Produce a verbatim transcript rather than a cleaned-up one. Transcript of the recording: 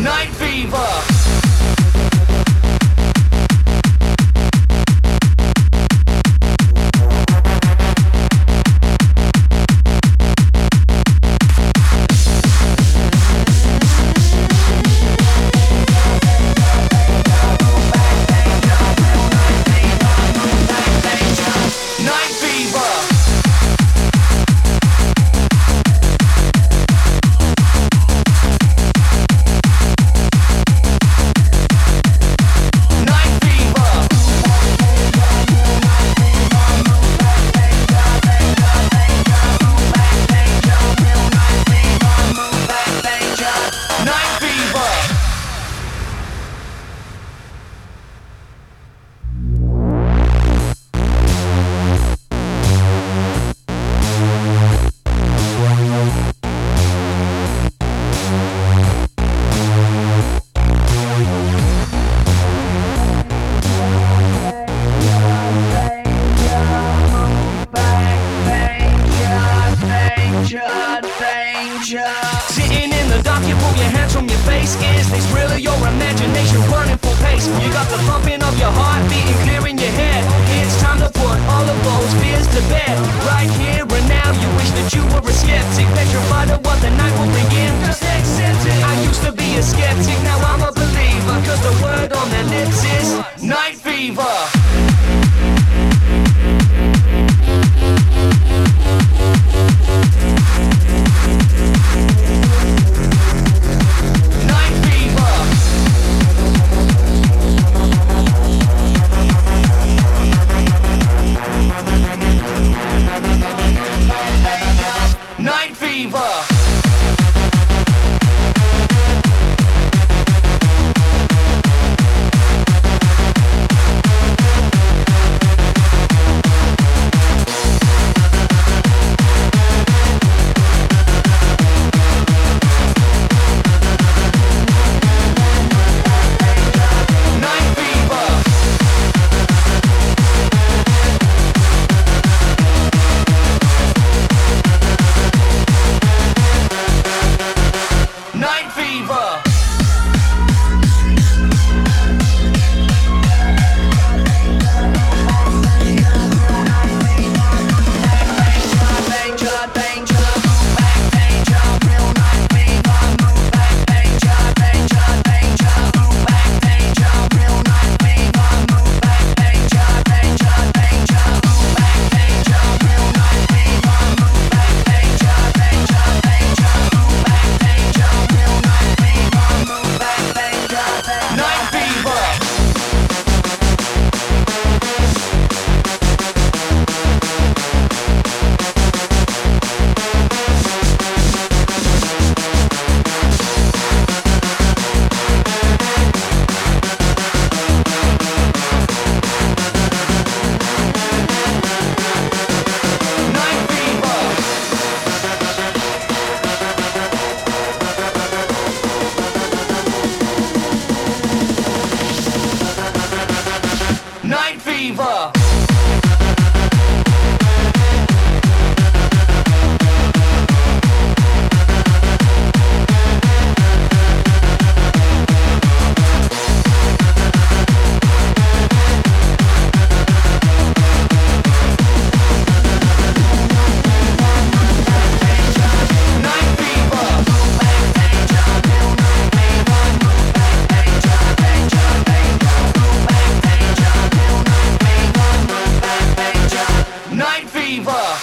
Night Fever. Sitting in the dark, you pull your hands from your face. Is this really your imagination running full pace? You got the thumping of your heart beating clear in your head. It's time to put all of those fears to bed. Right here and now, you wish that you were a skeptic, petrified of what the night will begin. Just accept it. I used to be a skeptic, now I'm a believer, cause the word on their lips is Night Fever. Night Fever. Night Fever. Night Fever.